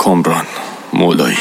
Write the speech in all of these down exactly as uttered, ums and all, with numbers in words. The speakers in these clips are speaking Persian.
کامران مولایی.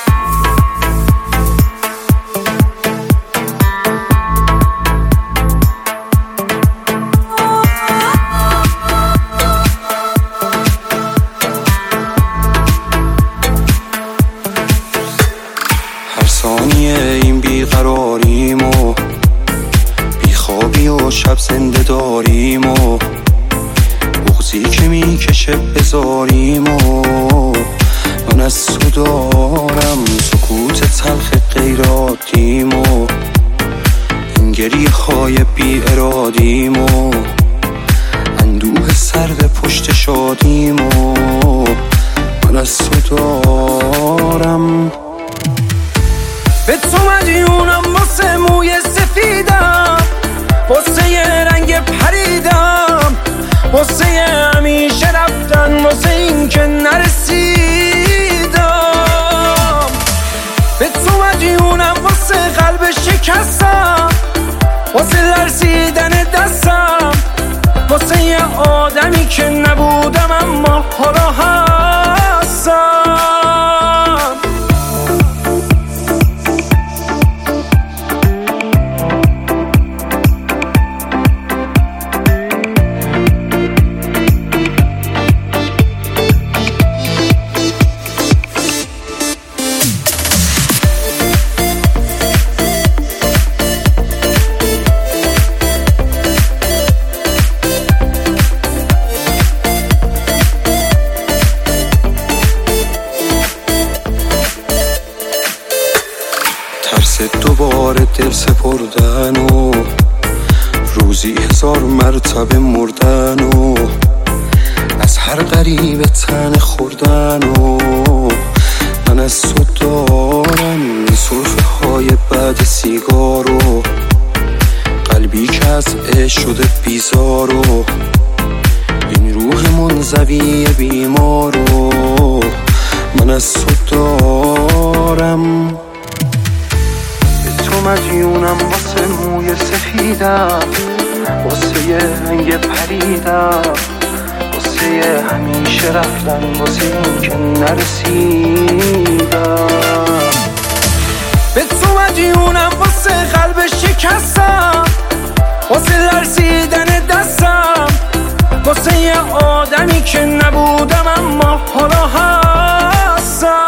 هر ثانیه این بیقراریم و بیخوابی و شب زنده داریم و بغضی که میکشه بذاریم و من از تو دارم سکوت تلخ غیر عادیم و این گریه های بی ارادیم و اندوه سرد پشت شادیم و من از تو دارم. به تو مدیونم واسه موی سفیدم، واسه یه رنگ پریدم، واسه یه همیشه رفتن، واسه این که نرسیدم. به تو مدیونم واسه قلب شکستم، واسه لرزیدن دستم، واسه یه آدمی که نبودم اما حالا هستم. ترس دوباره دل سپردن و روزی هزار مرتبه مردن و از هر غریب تن خوردن و من از تو دارم این سرفه های بعد سیگار و قلبی که از عشق شده بیزار و این روح منزوی بیمار و من از تو دارم. تو مدیونم واسه موی سفیدم، واسه یه رنگ پریدم، واسه یه همیشه رفتن، واسه این که نرسیدم. به تو مدیونم واسه قلب شکستم، واسه لرزیدن دستم، واسه یه آدمی که نبودم اما حالا هستم.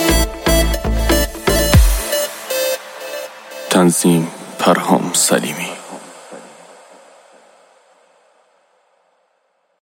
تنظیم پرهام سلیمی.